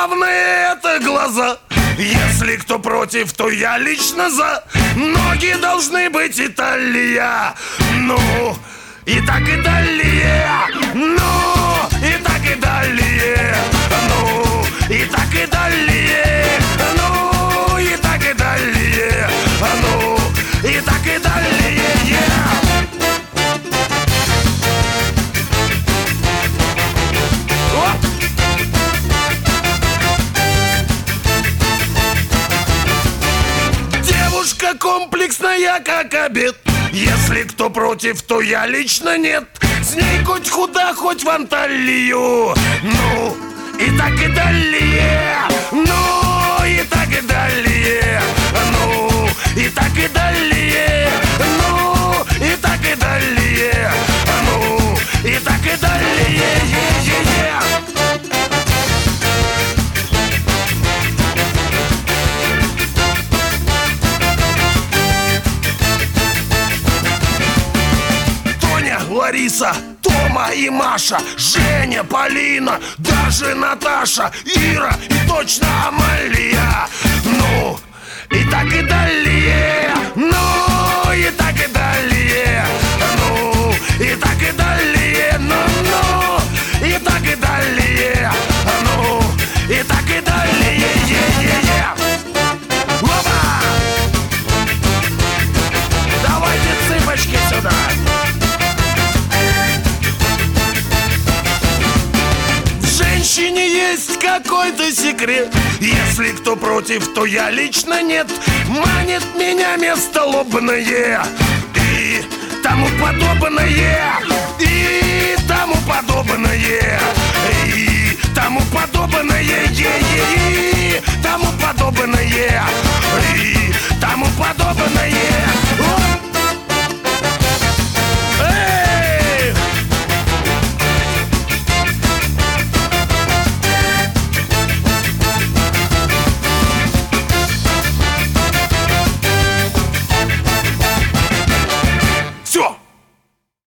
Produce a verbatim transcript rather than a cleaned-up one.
главное это глаза. Если кто против, то я лично за. Ноги должны быть Италия. Ну, и так и далее. Ну, и так и далее. Ну, и так и далее. Ну, и так и далее. Ну, и так и далее. Оп! Девушка комплексная, как обед. Если кто против, то я лично нет. С ней хоть куда, хоть в Анталию. Ну, и так и далее. Ну, и так и далее. Ну, и так и далее. Ну, и так и далее. Ну, и так и далее. Е-е-е. Лариса, Тома и Маша, Женя, Полина, даже Наташа, Ира и точно Амалия. Ну, и так и далее. Ну, и так и далее. Ну, и так и далее. Ну, ну, и так и далее. Ну, и так и далее. Е-е-е. Опа! Давайте цыпочки сюда. В женщине есть какой-то секрет. Если кто против, то я лично нет. Манит меня место лобное и тому подобное. И тому подобное. И тому подобное.